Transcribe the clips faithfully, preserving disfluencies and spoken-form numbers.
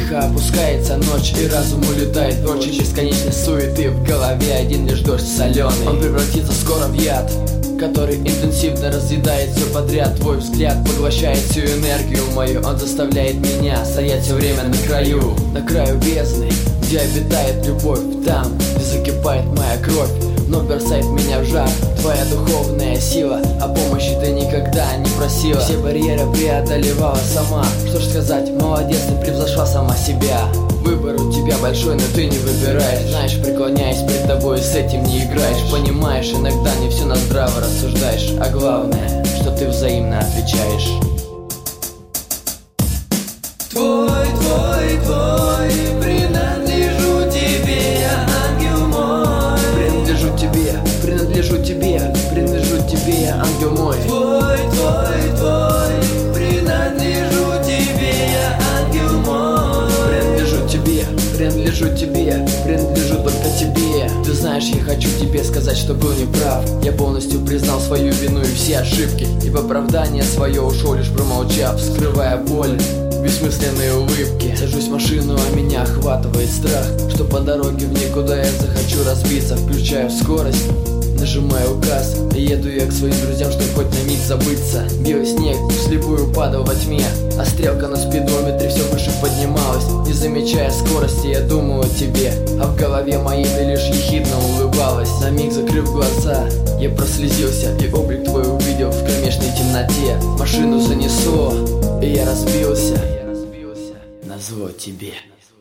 Тихо опускается ночь, и разум улетает прочь. И бесконечной суеты в голове один лишь дождь соленый. Он превратится скоро в яд, который интенсивно разъедает все подряд. Твой взгляд поглощает всю энергию мою. Он заставляет меня стоять все время на краю, на краю бездны, где обитает любовь. Там, где закипает моя кровь, но бросает меня в жар твоя духовная сила. О помощи ты никогда не просила, все барьеры преодолевала сама. Что ж сказать, молодец, ты превзошла сама себя. Выбор у тебя большой, но ты не выбираешь. Знаешь, преклоняюсь перед тобой, с этим не играешь. Понимаешь, иногда не все на здраво рассуждаешь. А главное, что ты взаимно отвечаешь. Твой, твой, твой, принадлежу тебе, я ангел мой. Принадлежу тебе, принадлежу тебе, принадлежу тебе, я ангел мой. Твой, твой, твой, принадлежу тебе, я ангел мой. Принадлежу тебе, принадлежу тебе, принадлежу только тебе. Ты знаешь, я хочу тебе сказать, что был неправ. Я полностью признал свою вину и все ошибки, и в оправдание свое ушел, лишь промолчав, скрывая боль, бессмысленные улыбки. Сажусь в машину, а меня охватывает страх, что по дороге в никуда я захочу разбиться. Включаю скорость, нажимаю газ, и еду я к своим друзьям, чтобы хоть на миг забыться. Белый снег вслепую падал во тьме, а стрелка на спидометре все выше поднималась. Не замечая скорости, я думал о тебе, а в голове моей ты лишь ехидно улыбалась. На миг закрыв глаза, я прослезился, и облик твой увидел в кромешной темноте. Машину занесло, и я разбился назло тебе.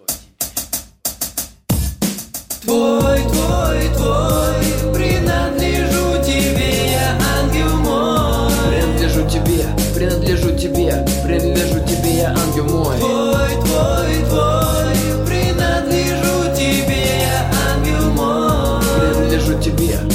Твой, твой, твой, принадлежу тебе, я ангел мой. Принадлежу тебе, принадлежу тебе, принадлежу тебе, я ангел мой. Твой, твой, твой, принадлежу тебе, я ангел мой. Принадлежу тебе,